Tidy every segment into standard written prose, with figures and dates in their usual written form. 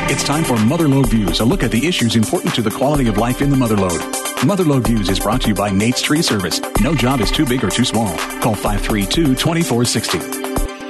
It's time for Motherlode Views, a look at the issues important to the quality of life in the Motherlode. Motherlode Views is brought to you by Nate's Tree Service. No job is too big or too small. Call 532-2460.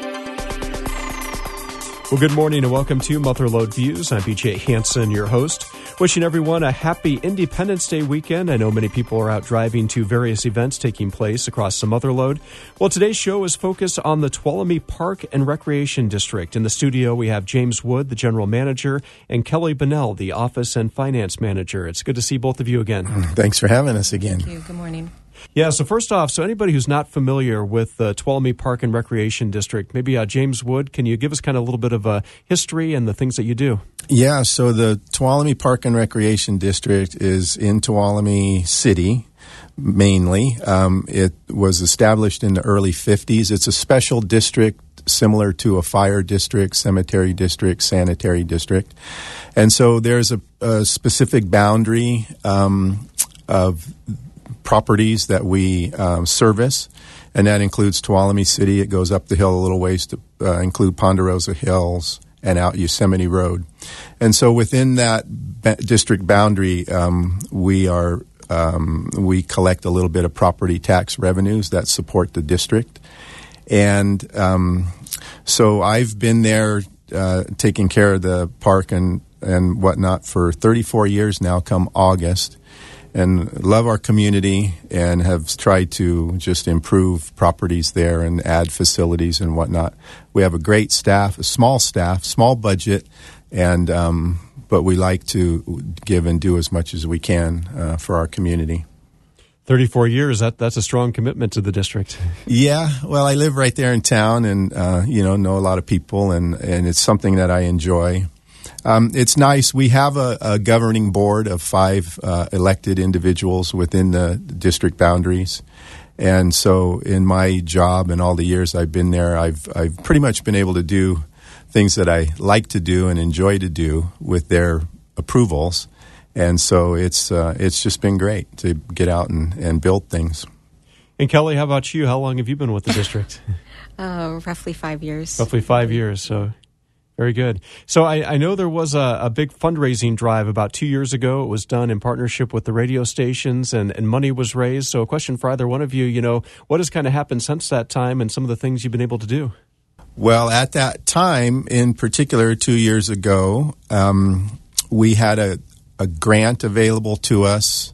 Well, good morning and welcome to Motherlode Views. I'm BJ Hansen, your host. Wishing everyone a happy Independence Day weekend. I know many people are out driving to various events taking place across the Motherlode. Well, today's show is focused on the Tuolumne Park and Recreation District. In the studio, we have James Wood, the general manager, and Kelly Bunnell, the office and finance manager. It's good to see both of you again. Thanks for having us again. Thank you. Good morning. Yeah, so first off, anybody who's not familiar with the Tuolumne Park and Recreation District, maybe James Wood, can you give us kind of a little bit of a history and the things that you do? Yeah, so the Tuolumne Park and Recreation District is in Tuolumne City, mainly. It was established in the early 50s. It's a special district similar to a fire district, cemetery district, sanitary district. And so there's a specific boundary of properties that we service, and that includes Tuolumne City. It goes up the hill a little ways to include Ponderosa Hills and out Yosemite Road. And so within that district boundary, we collect a little bit of property tax revenues that support the district. And so I've been there taking care of the park and whatnot for 34 years now, come August. And love our community and have tried to just improve properties there and add facilities and whatnot. We have a great staff, small budget, and but we like to give and do as much as we can for our community. 34 years, that's a strong commitment to the district. Yeah, well, I live right there in town and, know a lot of people, and it's something that I enjoy. It's nice. We have a governing board of 5 elected individuals within the district boundaries. And so in my job and all the years I've been there, I've pretty much been able to do things that I like to do and enjoy to do with their approvals. And so it's just been great to get out and build things. And Kelly, how about you? How long have you been with the district? Roughly 5 years. Roughly 5 years, so... Very good. So I know there was a big fundraising drive about 2 years ago. It was done in partnership with the radio stations, and money was raised. So a question for either one of you, what has kind of happened since that time and some of the things you've been able to do? Well, at that time, in particular 2 years ago, we had a grant available to us.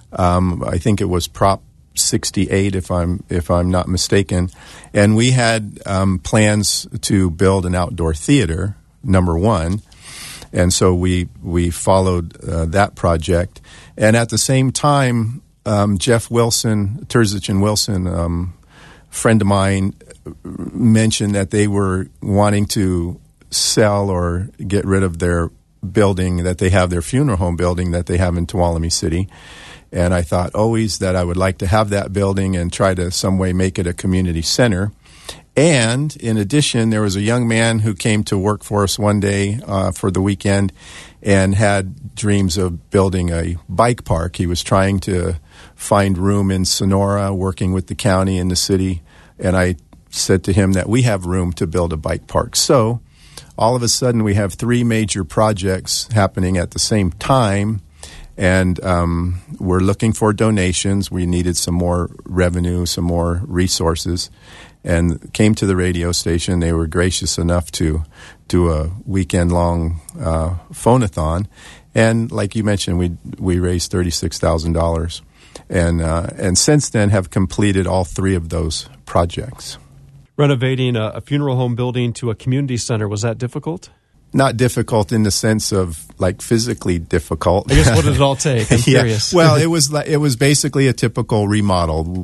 I think it was Prop 68, if I'm not mistaken, and we had plans to build an outdoor theater, number one, and so we followed that project. And at the same time, Jeff Wilson, Terzich and Wilson, friend of mine, mentioned that they were wanting to sell or get rid of their building that they have, their funeral home building that they have in Tuolumne City. And I thought always that I would like to have that building and try to some way make it a community center. And in addition, there was a young man who came to work for us one day for the weekend and had dreams of building a bike park. He was trying to find room in Sonora, working with the county and the city. And I said to him that we have room to build a bike park. So all of a sudden we have 3 major projects happening at the same time. And we're looking for donations. We needed some more revenue, some more resources, and came to the radio station. They were gracious enough to do a weekend-long phone-a-thon. And like you mentioned, we raised $36,000. And since then have completed all 3 of those projects. Renovating a funeral home building to a community center, was that difficult? Not difficult in the sense of like physically difficult. I guess what did it all take? I'm curious. Well, it was basically a typical remodel.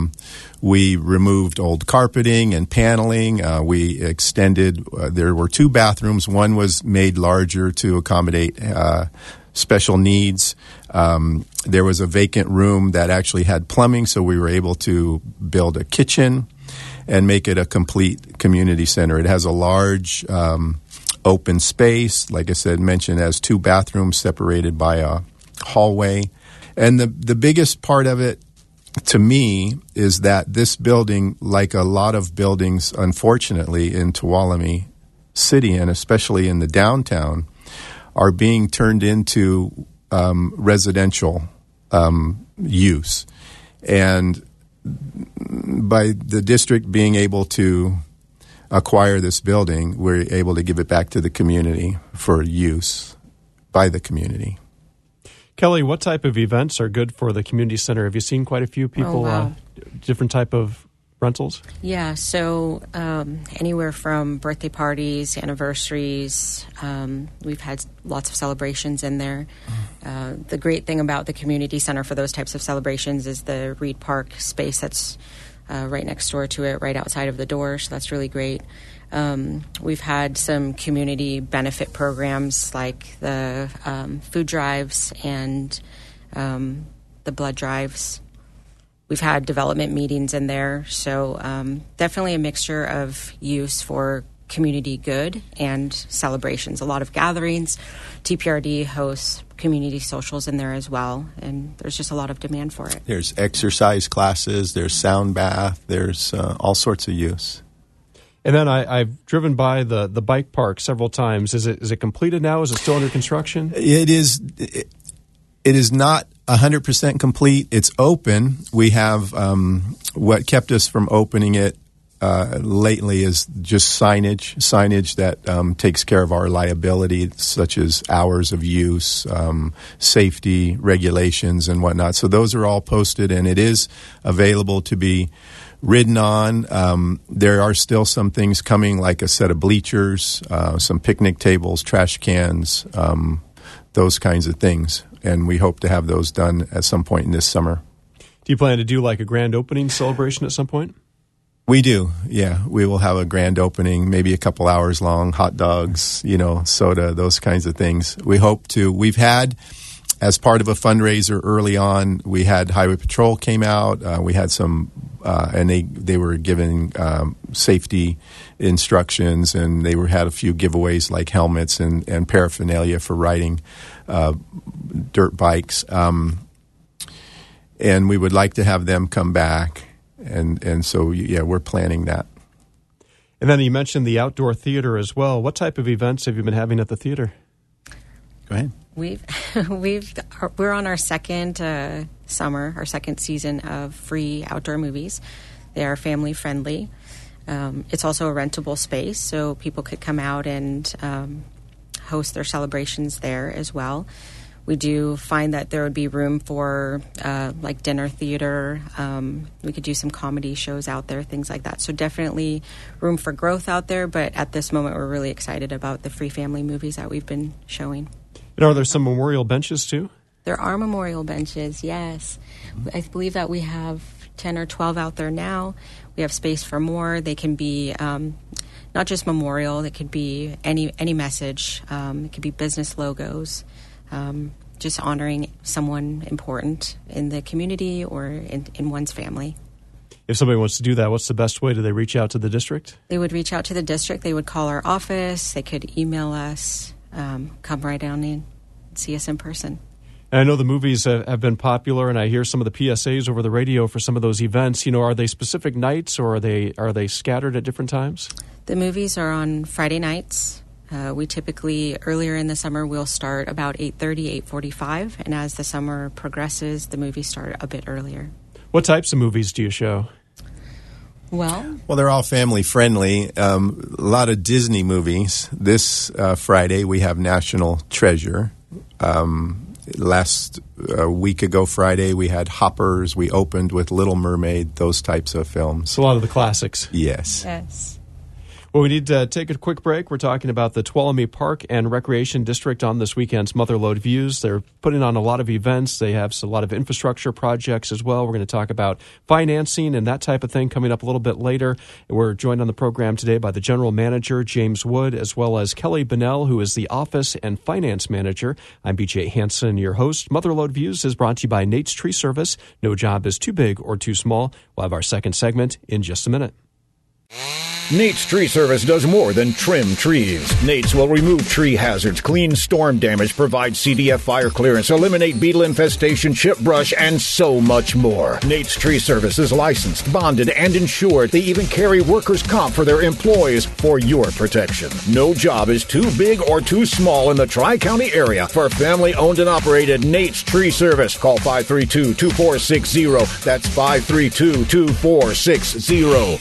We removed old carpeting and paneling. We extended. There were 2 bathrooms. One was made larger to accommodate special needs. There was a vacant room that actually had plumbing, so we were able to build a kitchen and make it a complete community center. It has a large open space, like I said, mentioned as 2 bathrooms separated by a hallway. And the biggest part of it to me is that this building, like a lot of buildings, unfortunately, in Tuolumne City and especially in the downtown, are being turned into residential use. And by the district being able to acquire this building, we're able to give it back to the community for use by the community. Kelly, what type of events are good for the community center? Have you seen quite a few people, different type of rentals? Yeah, so anywhere from birthday parties, anniversaries. We've had lots of celebrations in there. The great thing about the community center for those types of celebrations is the Reed Park space that's right next door to it, right outside of the door, so that's really great. We've had some community benefit programs like the food drives and the blood drives. We've had development meetings in there, so definitely a mixture of use for community good and celebrations. A lot of gatherings. TPRD hosts community socials in there as well, and there's just a lot of demand for it. There's exercise classes, there's sound bath, there's all sorts of use. And then I've driven by the bike park several times. Is it completed now? Is it still under construction? It is. It is not 100% complete. It's open. We have what kept us from opening it lately is just signage that takes care of our liability, such as hours of use, safety regulations, and whatnot. So those are all posted, and it is available to be ridden on. There are still some things coming, like a set of bleachers, some picnic tables, trash cans, those kinds of things. And we hope to have those done at some point in this summer. Do you plan to do like a grand opening celebration at some point? We do, yeah. We will have a grand opening, maybe a couple hours long, hot dogs, soda, those kinds of things. We hope to. We've had, as part of a fundraiser early on, we had Highway Patrol came out. We had some, and they were giving safety instructions, and they had a few giveaways like helmets and paraphernalia for riding dirt bikes. And we would like to have them come back. And so, yeah, we're planning that. And then you mentioned the outdoor theater as well. What type of events have you been having at the theater? Go ahead. We're on our second summer, our second season of free outdoor movies. They are family friendly. It's also a rentable space, so people could come out and host their celebrations there as well. We do find that there would be room for like dinner theater. We could do some comedy shows out there, things like that. So definitely room for growth out there. But at this moment, we're really excited about the free family movies that we've been showing. And are there some memorial benches too? There are memorial benches, yes. I believe that we have 10 or 12 out there now. We have space for more. They can be not just memorial. It could be any message. It could be business logos. Just honoring someone important in the community or in one's family. If somebody wants to do that, what's the best way? Do they reach out to the district? They would reach out to the district. They would call our office. They could email us, come right down and see us in person. And I know the movies have been popular, and I hear some of the PSAs over the radio for some of those events. Are they specific nights, or are they scattered at different times? The movies are on Friday nights. We typically, earlier in the summer, we'll start about 8:30, 8:45, and as the summer progresses, the movies start a bit earlier. What types of movies do you show? Well, they're all family-friendly. A lot of Disney movies. This Friday, we have National Treasure. Last week ago Friday, we had Hoppers. We opened with Little Mermaid, those types of films. So a lot of the classics. Yes. Yes. Well, we need to take a quick break. We're talking about the Tuolumne Park and Recreation District on this weekend's Motherlode Views. They're putting on a lot of events. They have a lot of infrastructure projects as well. We're going to talk about financing and that type of thing coming up a little bit later. We're joined on the program today by the General Manager, James Wood, as well as Kelly Bunnell, who is the Office and Finance Manager. I'm BJ Hansen, your host. Motherlode Views is brought to you by Nate's Tree Service. No job is too big or too small. We'll have our second segment in just a minute. Nate's Tree Service does more than trim trees. Nate's will remove tree hazards, clean storm damage, provide CDF fire clearance, eliminate beetle infestation, chip brush, and so much more. Nate's Tree Service is licensed, bonded, and insured. They even carry workers' comp for their employees for your protection. No job is too big or too small in the Tri-County area for family-owned and operated Nate's Tree Service. Call 532-2460. That's 532-2460.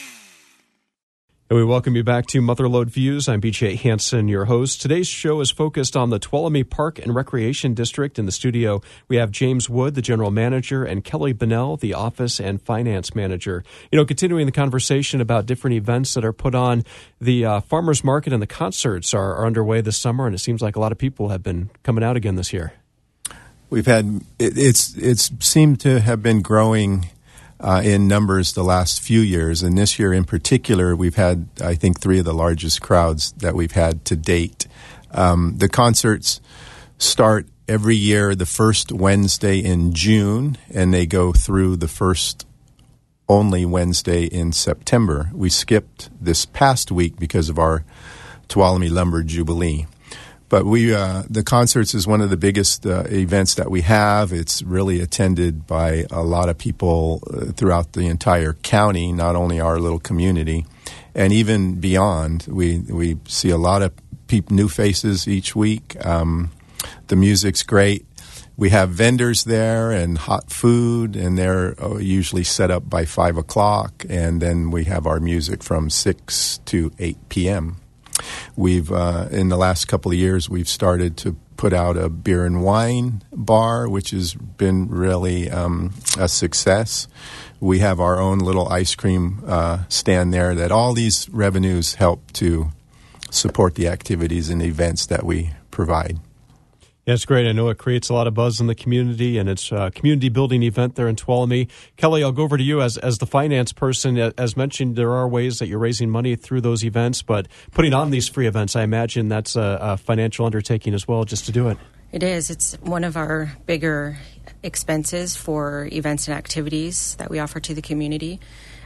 And we welcome you back to Motherlode Views. I'm BJ Hansen, your host. Today's show is focused on the Tuolumne Park and Recreation District. In the studio, we have James Wood, the general manager, and Kelly Bonnell, the office and finance manager. Continuing the conversation about different events that are put on, the farmers market and the concerts are underway this summer, and it seems like a lot of people have been coming out again this year. We've had it's seemed to have been growing in numbers the last few years, and this year in particular, we've had, I think, 3 of the largest crowds that we've had to date. The concerts start every year the first Wednesday in June, and they go through the first only Wednesday in September. We skipped this past week because of our Tuolumne Lumber Jubilee. But the concerts is one of the biggest events that we have. It's really attended by a lot of people throughout the entire county, not only our little community, and even beyond. We see a lot of new faces each week. The music's great. We have vendors there and hot food, and they're usually set up by 5 o'clock, and then we have our music from 6 to 8 p.m. We've in the last couple of years, we've started to put out a beer and wine bar, which has been really a success. We have our own little ice cream stand there. That all these revenues help to support the activities and events that we provide. Yeah, it's great. I know it creates a lot of buzz in the community, and it's a community-building event there in Tuolumne. Kelly, I'll go over to you as the finance person. As mentioned, there are ways that you're raising money through those events, but putting on these free events, I imagine that's a financial undertaking as well, just to do it. It is. It's one of our bigger expenses for events and activities that we offer to the community.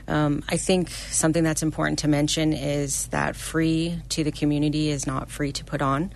I think something that's important to mention is that free to the community is not free to put on.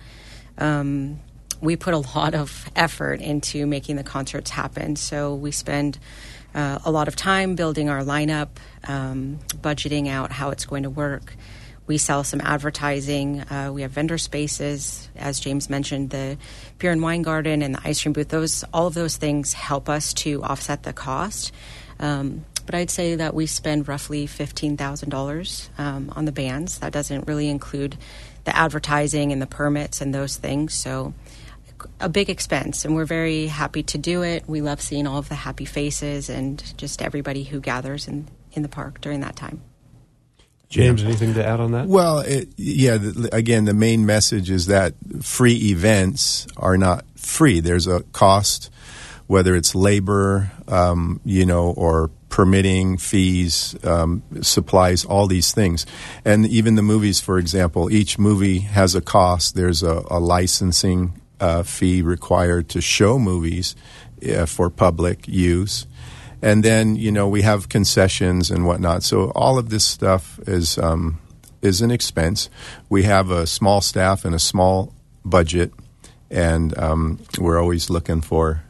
We put a lot of effort into making the concerts happen. So we spend a lot of time building our lineup, budgeting out how it's going to work. We sell some advertising. We have vendor spaces. As James mentioned, the beer and wine garden and the ice cream booth, all of those things help us to offset the cost. But I'd say that we spend roughly $15,000 on the bands. That doesn't really include the advertising and the permits and those things. So a big expense, and we're very happy to do it. We love seeing all of the happy faces and just everybody who gathers in the park during that time. James, anything to add on that? Well, again, the main message is that free events are not free. There's a cost, whether it's labor, or permitting fees, supplies, all these things. And even the movies, for example, each movie has a cost. There's a licensing fee required to show movies for public use. And then, we have concessions and whatnot. So all of this stuff is an expense. We have a small staff and a small budget, and we're always looking for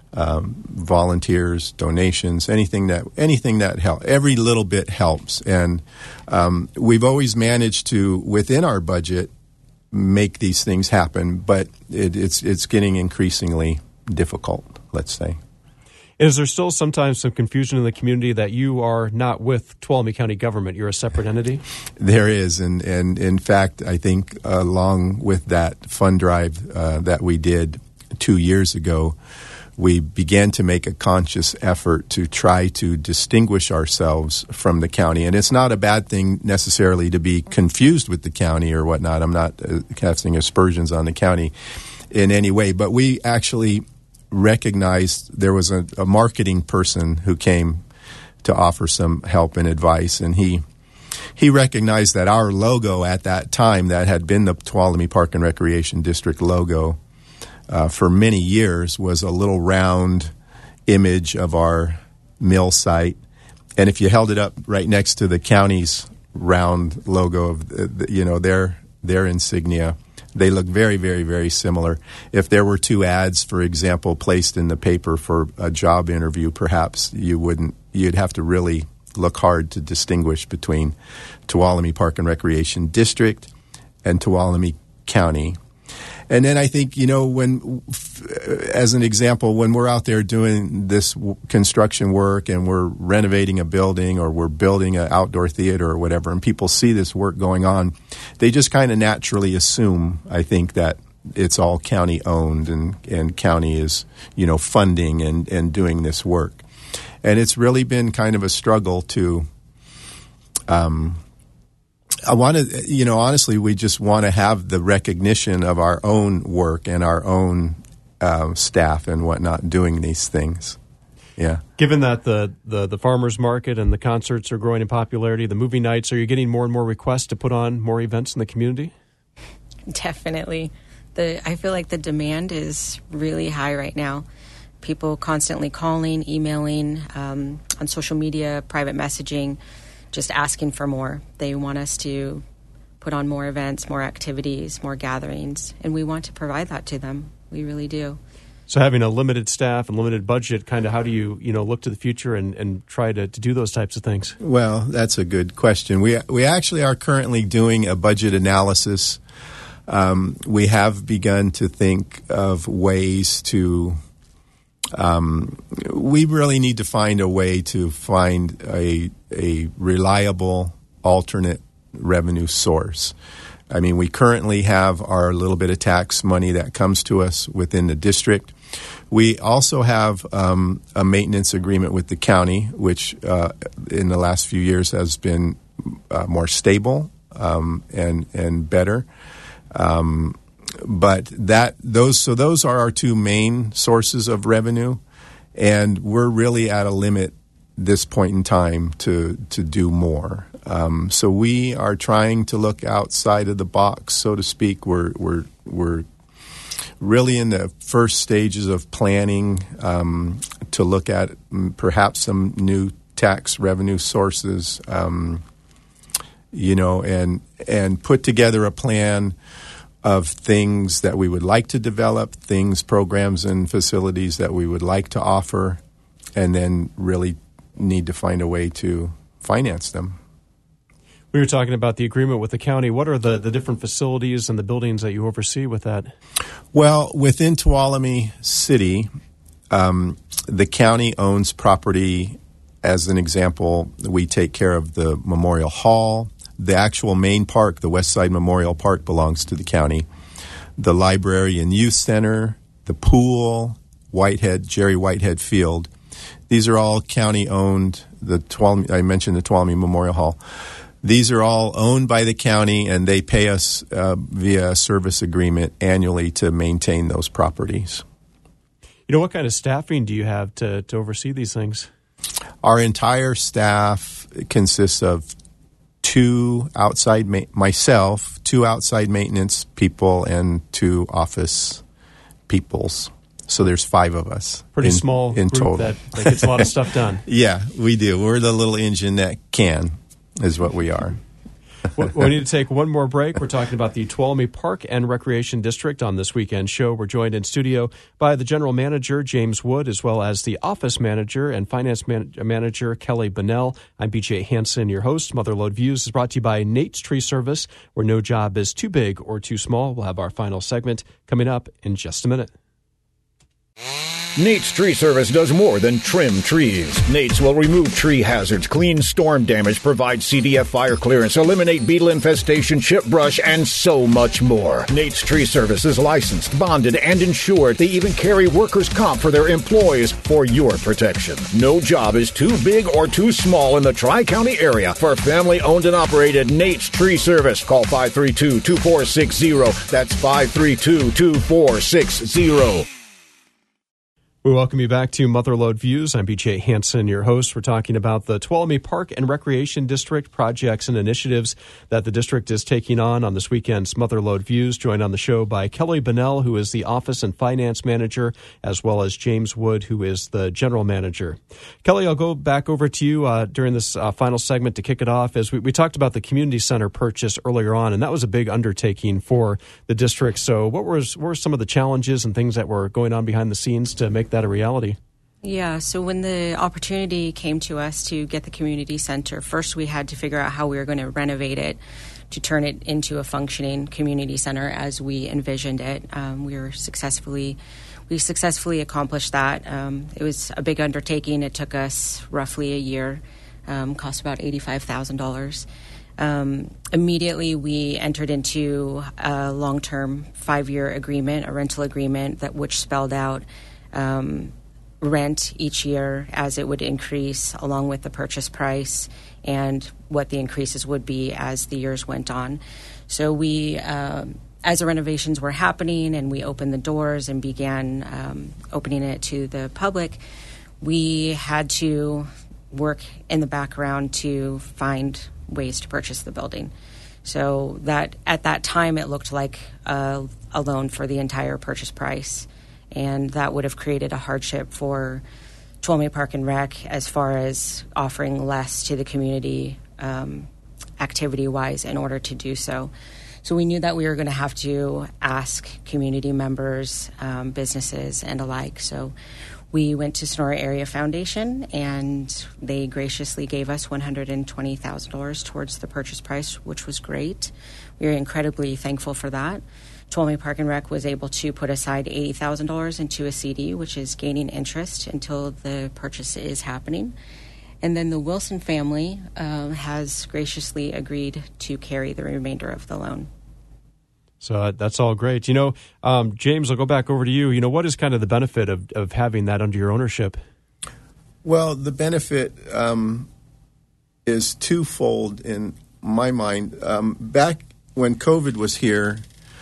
volunteers, donations, anything that helps. Every little bit helps. And we've always managed to, within our budget, make these things happen, but it's getting increasingly difficult, let's say. Is there still sometimes some confusion in the community that you are not with Tuolumne County government? You're a separate entity? There is, and in fact, I think along with that fund drive that we did 2 years ago, we began to make a conscious effort to try to distinguish ourselves from the county. And it's not a bad thing necessarily to be confused with the county or whatnot. I'm not casting aspersions on the county in any way, but we actually recognized there was a marketing person who came to offer some help and advice, and he recognized that our logo at that time, that had been the Tuolumne Park and Recreation District logo for many years, was a little round image of our mill site. And if you held it up right next to the county's round logo of their insignia. They look very, very, very similar. If there were two ads, for example, placed in the paper for a job interview, perhaps you'd have to really look hard to distinguish between Tuolumne Park and Recreation District and Tuolumne County. And then I think, as an example, when we're out there doing this construction work and we're renovating a building or we're building an outdoor theater or whatever, and people see this work going on, they just kind of naturally assume, I think, that it's all county owned and county is, funding and doing this work. And it's really been kind of a struggle to, honestly, we just want to have the recognition of our own work and our own staff and whatnot doing these things. Yeah. Given that the farmers market and the concerts are growing in popularity, the movie nights, are you getting more and more requests to put on more events in the community? Definitely. I feel like the demand is really high right now. People constantly calling, emailing, on social media, private messaging, just asking for more. They want us to put on more events, more activities, more gatherings, and we want to provide that to them. We really do. So having a limited staff and limited budget, kind of how do you look to the future and try to do those types of things? Well, that's a good question. We actually are currently doing a budget analysis. We have begun to think of ways to we really need to find a way to find a reliable alternate revenue source. I mean, we currently have our little bit of tax money that comes to us within the district. We also have a maintenance agreement with the county, which in the last few years has been more stable and better. But those are our two main sources of revenue, and we're really at a limit this point in time to do more. So we are trying to look outside of the box, so to speak. We're really in the first stages of planning to look at perhaps some new tax revenue sources, and put together a plan of things that we would like to develop, programs and facilities that we would like to offer, and then really need to find a way to finance them. We were talking about the agreement with the county. What are the different facilities and the buildings that you oversee with that? Well, within Tuolumne City, the county owns property. As an example, we take care of the Memorial Hall. The actual main park, the Westside Memorial Park, belongs to the county. The library and youth center, the pool, Jerry Whitehead Field. These are all county-owned. I mentioned the Tuolumne Memorial Hall. These are all owned by the county, and they pay us via a service agreement annually to maintain those properties. What kind of staffing do you have to oversee these things? Our entire staff consists of two outside maintenance people, and 2 office peoples. So there's 5 of us. Pretty small in group total. That gets a lot of stuff done. Yeah, we do. We're the little engine that can, is what we are. We need to take one more break. We're talking about the Tuolumne Park and Recreation District on this weekend show. We're joined in studio by the General Manager, James Wood, as well as the Office Manager and Finance Manager, Kelly Bunnell. I'm BJ Hansen, your host. Motherlode Views is brought to you by Nate's Tree Service, where no job is too big or too small. We'll have our final segment coming up in just a minute. Nate's Tree Service does more than trim trees. Nate's will remove tree hazards, clean storm damage, provide CDF fire clearance, eliminate beetle infestation, chip brush, and so much more. Nate's Tree Service is licensed, bonded, and insured. They even carry workers' comp for their employees for your protection. No job is too big or too small in the Tri-County area for family-owned and operated Nate's Tree Service. Call 532-2460. That's 532-2460. We welcome you back to Motherlode Views. I'm BJ Hansen, your host. We're talking about the Tuolumne Park and Recreation District projects and initiatives that the district is taking on this weekend's Motherlode Views. Joined on the show by Kelly Bunnell, who is the Office and Finance Manager, as well as James Wood, who is the General Manager. Kelly, I'll go back over to you during this final segment to kick it off. As we talked about the community center purchase earlier on, and that was a big undertaking for the district. So what were some of the challenges and things that were going on behind the scenes to make that a reality? Yeah, so when the opportunity came to us to get the community center, first we had to figure out how we were going to renovate it to turn it into a functioning community center as we envisioned it. We successfully accomplished that. It was a big undertaking. It took us roughly a year, cost about $85,000. Immediately, we entered into a long-term 5-year agreement, a rental agreement which spelled out rent each year as it would increase, along with the purchase price and what the increases would be as the years went on. So we, as the renovations were happening and we opened the doors and began opening it to the public, we had to work in the background to find ways to purchase the building. So that at that time it looked like a loan for the entire purchase price, and that would have created a hardship for Tuolumne Park and Rec as far as offering less to the community activity-wise in order to do so. So we knew that we were going to have to ask community members, businesses, and alike. So we went to Sonora Area Foundation, and they graciously gave us $120,000 towards the purchase price, which was great. We are incredibly thankful for that. Tuolumne Park and Rec was able to put aside $80,000 into a CD, which is gaining interest until the purchase is happening. And then the Wilson family has graciously agreed to carry the remainder of the loan. So that's all great. James, I'll go back over to you. What is kind of the benefit of having that under your ownership? Well, the benefit is twofold in my mind. Back when COVID was here,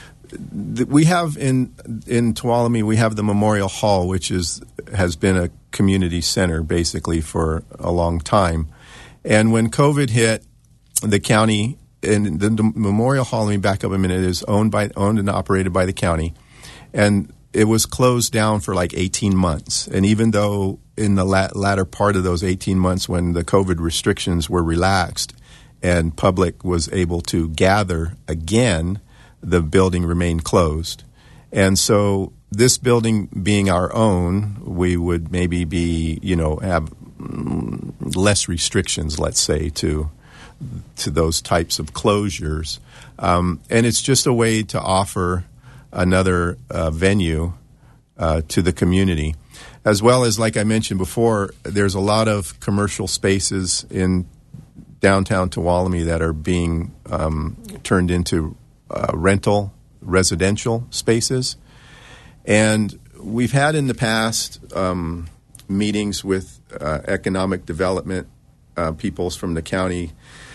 we have in Tuolumne, we have the Memorial Hall, which has been a community center basically for a long time. And when COVID hit, the county, and the Memorial Hall, let me back up a minute, is owned and operated by the county. And it was closed down for like 18 months. And even though in the latter part of those 18 months when the COVID restrictions were relaxed and public was able to gather again, the building remained closed. And so this building being our own, we would maybe have less restrictions, let's say, to those types of closures. And it's just a way to offer another venue to the community. As well as, like I mentioned before, there's a lot of commercial spaces in downtown Tuolumne that are being turned into rental residential spaces. And we've had in the past meetings with economic development peoples from the county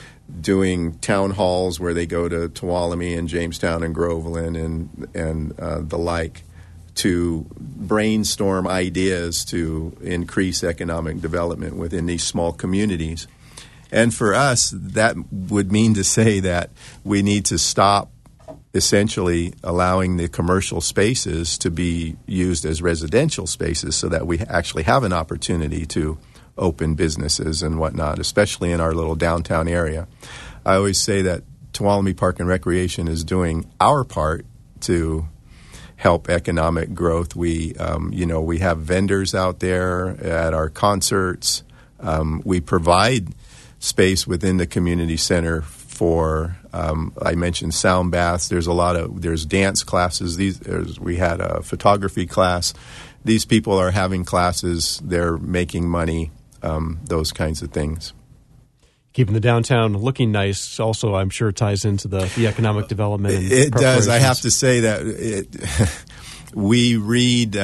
doing town halls where they go to Tuolumne and Jamestown and Groveland and the like to brainstorm ideas to increase economic development within these small communities. And for us, that would mean to say that we need to stop essentially allowing the commercial spaces to be used as residential spaces so that we actually have an opportunity to open businesses and whatnot, especially in our little downtown area. I always say that Tuolumne Park and Recreation is doing our part to help economic growth. We have vendors out there at our concerts. We provide space within the community center for, I mentioned sound baths. There's dance classes. We had a photography class. These people are having classes. They're making money, those kinds of things. Keeping the downtown looking nice also, I'm sure, ties into the economic development. And it does. I have to say that we read,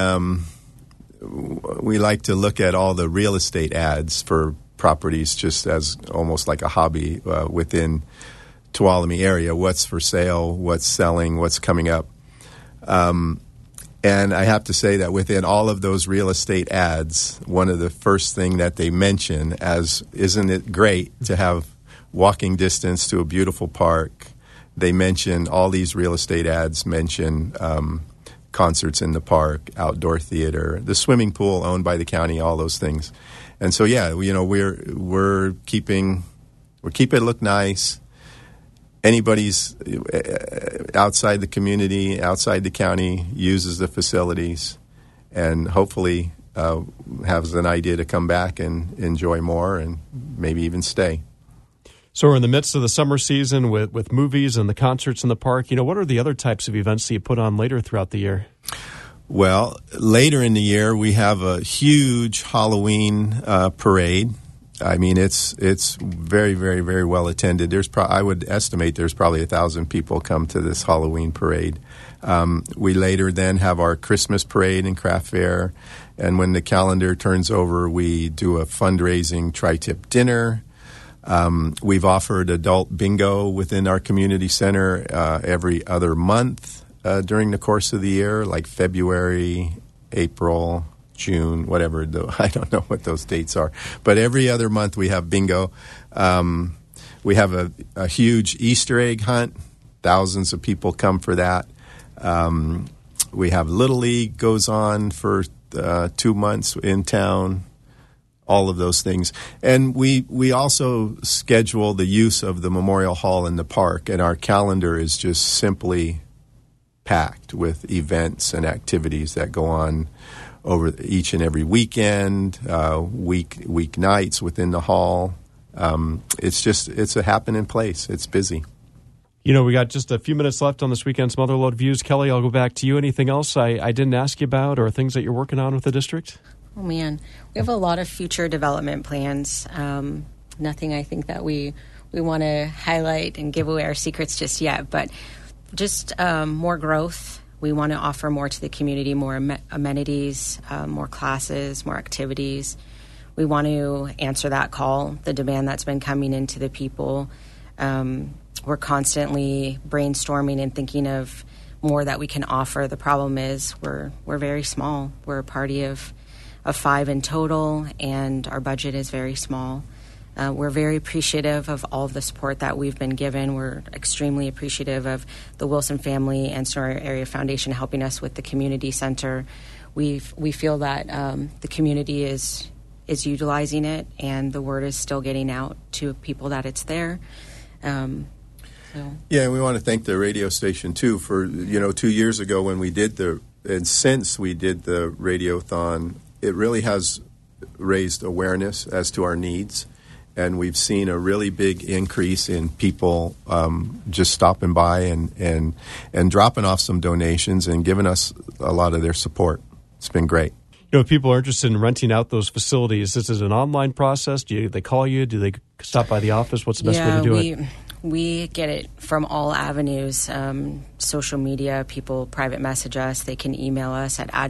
we like to look at all the real estate ads for properties just as almost like a hobby within Tuolumne area. What's for sale, what's selling, what's coming up. And I have to say that within all of those real estate ads, one of the first thing that they mention as, isn't it great to have walking distance to a beautiful park? They mention, all these real estate ads mention concerts in the park, outdoor theater, the swimming pool owned by the county, all those things. And so, yeah, we're keeping it look nice. Anybody's outside the community, outside the county, uses the facilities, and hopefully has an idea to come back and enjoy more and maybe even stay. So we're in the midst of the summer season with movies and the concerts in the park. What are the other types of events that you put on later throughout the year? Well, later in the year, we have a huge Halloween parade. I mean, it's very, very, very well attended. I would estimate there's probably 1,000 people come to this Halloween parade. We later then have our Christmas parade and craft fair. And when the calendar turns over, we do a fundraising tri-tip dinner. We've offered adult bingo within our community center every other month during the course of the year, like February, April, June, whatever. I don't know what those dates are. But every other month we have bingo. We have a huge Easter egg hunt. Thousands of people come for that. We have Little League goes on for 2 months in town. All of those things. And we also schedule the use of the Memorial Hall in the park, and our calendar is just simply packed with events and activities that go on over each and every weekend, weeknights within the hall. It's a happening place. It's busy. We got just a few minutes left on this weekend's Motherlode Views. Kelly, I'll go back to you. Anything else I didn't ask you about, or things that you're working on with the district? Oh, man. We have a lot of future development plans. Nothing I think that we want to highlight and give away our secrets just yet, but just more growth. We want to offer more to the community, more amenities, more classes, more activities. We want to answer that call, the demand that's been coming into the people. We're constantly brainstorming and thinking of more that we can offer. The problem is we're very small. We're a party of 5 in total, and our budget is very small. We're very appreciative of all of the support that we've been given. We're extremely appreciative of the Wilson Family and Sonora Area Foundation helping us with the community center. We feel that the community is utilizing it, and the word is still getting out to people that it's there. Yeah, and we want to thank the radio station too for 2 years ago when we did since we did the Radiothon. It really has raised awareness as to our needs, and we've seen a really big increase in people just stopping by and dropping off some donations and giving us a lot of their support. It's been great. If people are interested in renting out those facilities, this is an online process. Do they call you? Do they stop by the office? What's the best way to do it? We get it from all avenues, social media. People private message us. They can email us at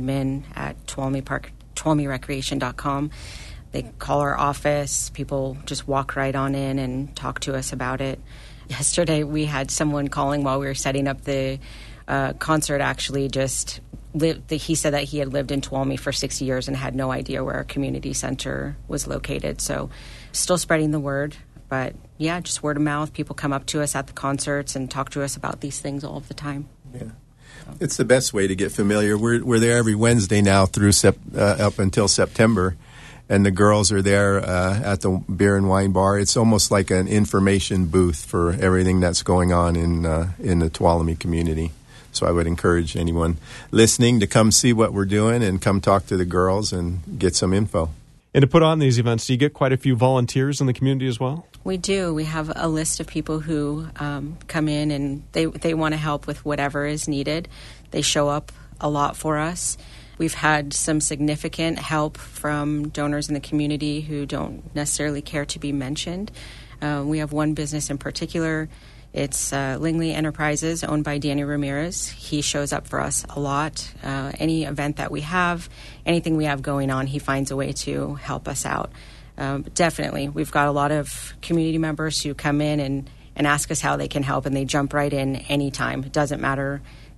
admin@tuolumnerecreation.com. They call our office. People just walk right on in and talk to us about it. Yesterday, we had someone calling while we were setting up the concert. Actually, he said that he had lived in Tuolumne for 60 years and had no idea where our community center was located. So, still spreading the word. But, yeah, just word of mouth. People come up to us at the concerts and talk to us about these things all of the time. Yeah. It's the best way to get familiar. We're there every Wednesday now through up until September, and the girls are there at the beer and wine bar. It's almost like an information booth for everything that's going on in the Tuolumne community. So I would encourage anyone listening to come see what we're doing and come talk to the girls and get some info. And to put on these events, do you get quite a few volunteers in the community as well? We do. We have a list of people who come in and they want to help with whatever is needed. They show up a lot for us. We've had some significant help from donors in the community who don't necessarily care to be mentioned. We have one business in particular. It's Lingley Enterprises, owned by Danny Ramirez. He shows up for us a lot. Any event that we have, anything we have going on, he finds a way to help us out. Definitely, we've got a lot of community members who come in and ask us how they can help, and they jump right in anytime. It doesn't matter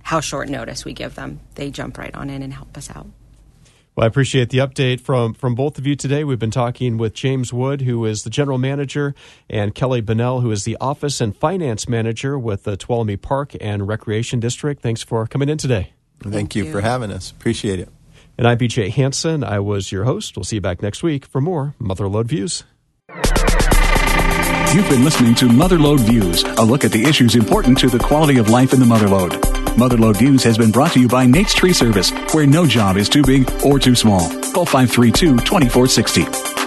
how short notice we give them. They jump right on in and help us out. Well, I appreciate the update from both of you today. We've been talking with James Wood, who is the general manager, and Kelly Bunnell, who is the office and finance manager with the Tuolumne Park and Recreation District. Thanks for coming in today. Thank you for having us. Appreciate it. And I'm BJ Hansen. I was your host. We'll see you back next week for more Motherlode Views. You've been listening to Motherlode Views, a look at the issues important to the quality of life in the Motherlode. Motherlode Views has been brought to you by Nate's Tree Service, where no job is too big or too small. Call 532-2460.